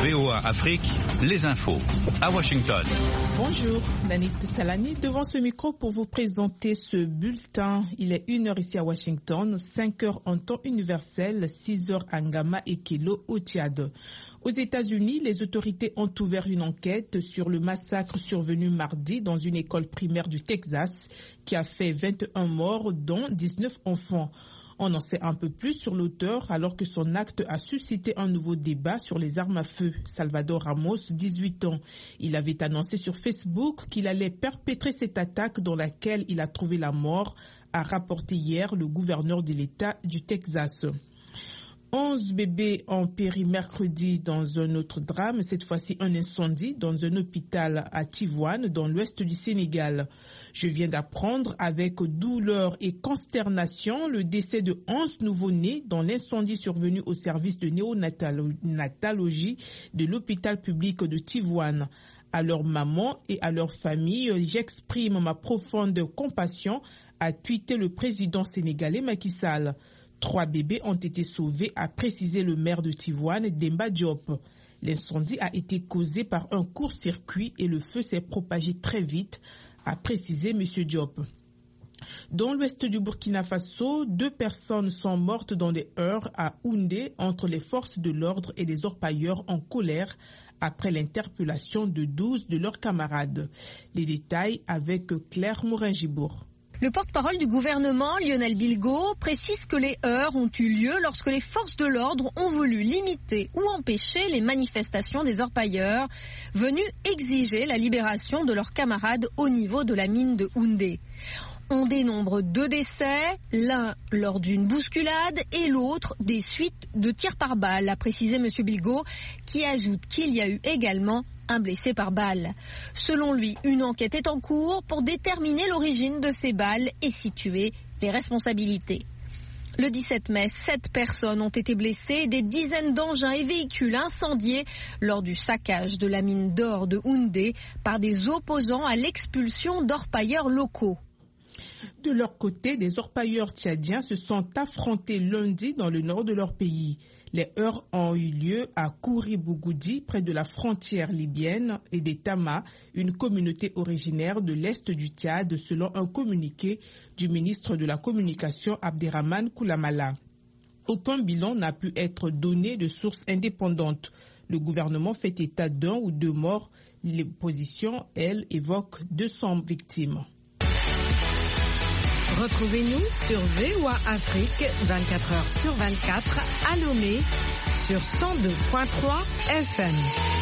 VOA Afrique, les infos à Washington. Bonjour, Danit Talani devant ce micro pour vous présenter ce bulletin. Il est 1h ici à Washington, 5h en temps universel, 6h à Ngama et Kilo au Tchad. Aux États-Unis, les autorités ont ouvert une enquête sur le massacre survenu mardi dans une école primaire du Texas qui a fait 21 morts, dont 19 enfants. On en sait un peu plus sur l'auteur alors que son acte a suscité un nouveau débat sur les armes à feu. Salvador Ramos, 18 ans. Il avait annoncé sur Facebook qu'il allait perpétrer cette attaque dans laquelle il a trouvé la mort, a rapporté hier le gouverneur de l'État du Texas. 11 bébés ont péri mercredi dans un autre drame, cette fois-ci un incendie dans un hôpital à Tivaouane, dans l'ouest du Sénégal. Je viens d'apprendre avec douleur et consternation le décès de 11 nouveau-nés dans l'incendie survenu au service de néonatologie de l'hôpital public de Tivaouane. À leur maman et à leur famille, j'exprime ma profonde compassion, a tweeté le président sénégalais Macky Sall. 3 bébés ont été sauvés, a précisé le maire de Tivaouane, Demba Diop. L'incendie a été causé par un court-circuit et le feu s'est propagé très vite, a précisé M. Diop. Dans l'ouest du Burkina Faso, 2 personnes sont mortes dans des heurts à Houndé entre les forces de l'ordre et les orpailleurs en colère après l'interpellation de 12 de leurs camarades. Les détails avec Claire Morin-Gibour. Le porte-parole du gouvernement, Lionel Bilgo, précise que les heurts ont eu lieu lorsque les forces de l'ordre ont voulu limiter ou empêcher les manifestations des orpailleurs venus exiger la libération de leurs camarades au niveau de la mine de Houndé. On dénombre 2 décès, l'un lors d'une bousculade et l'autre des suites de tirs par balle, a précisé M. Bilgo, qui ajoute qu'il y a eu également un blessé par balle. Selon lui, une enquête est en cours pour déterminer l'origine de ces balles et situer les responsabilités. Le 17 mai, 7 personnes ont été blessées, des dizaines d'engins et véhicules incendiés lors du saccage de la mine d'or de Houndé par des opposants à l'expulsion d'orpailleurs locaux. De leur côté, des orpailleurs tchadiens se sont affrontés lundi dans le nord de leur pays. Les heurts ont eu lieu à Kouri-Bougoudi, près de la frontière libyenne, et des Tama, une communauté originaire de l'est du Tchad, selon un communiqué du ministre de la Communication Abderrahmane Koulamala. Aucun bilan n'a pu être donné de sources indépendantes. Le gouvernement fait état d'1 ou 2 morts. L'opposition, elle, évoque 200 victimes. Retrouvez-nous sur VOA Afrique 24h/24 à Lomé sur 102.3 FM.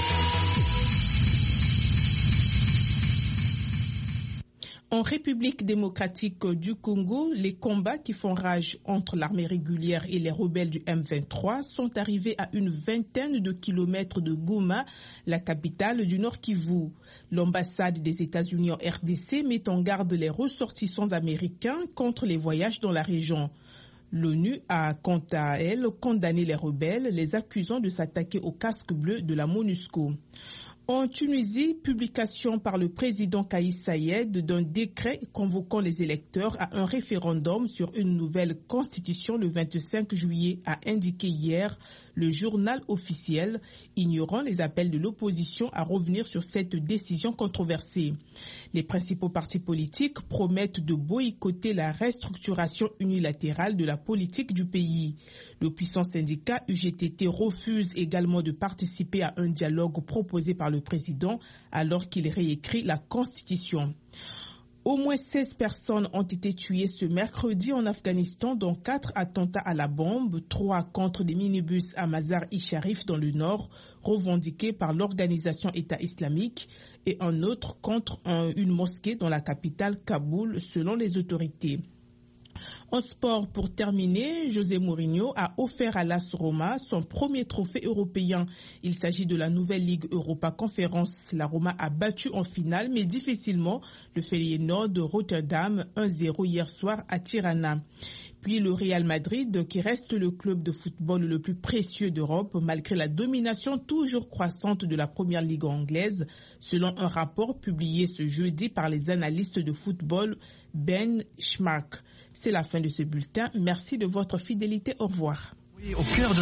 En République démocratique du Congo, les combats qui font rage entre l'armée régulière et les rebelles du M23 sont arrivés à une vingtaine de kilomètres de Goma, la capitale du Nord Kivu. L'ambassade des États-Unis en RDC met en garde les ressortissants américains contre les voyages dans la région. L'ONU a quant à elle condamné les rebelles, les accusant de s'attaquer au casque bleu de la MONUSCO. En Tunisie, publication par le président Kais Saied d'un décret convoquant les électeurs à un référendum sur une nouvelle constitution le 25 juillet, a indiqué hier le journal officiel, ignorant les appels de l'opposition à revenir sur cette décision controversée. Les principaux partis politiques promettent de boycotter la restructuration unilatérale de la politique du pays. Le puissant syndicat UGTT refuse également de participer à un dialogue proposé par le président alors qu'il réécrit la Constitution. Au moins 16 personnes ont été tuées ce mercredi en Afghanistan, dont 4 attentats à la bombe, 3 contre des minibus à Mazar-i-Sharif dans le nord, revendiqués par l'organisation État islamique, et un autre contre une mosquée dans la capitale Kaboul, selon les autorités. En sport, pour terminer, José Mourinho a offert à l'AS Roma son premier trophée européen. Il s'agit de la nouvelle Ligue Europa Conférence. La Roma a battu en finale, mais difficilement, le Feyenoord de Rotterdam 1-0 hier soir à Tirana. Puis le Real Madrid, qui reste le club de football le plus précieux d'Europe, malgré la domination toujours croissante de la première ligue anglaise, selon un rapport publié ce jeudi par les analystes de football Ben Schmark. C'est la fin de ce bulletin. Merci de votre fidélité. Au revoir. Oui, au cœur de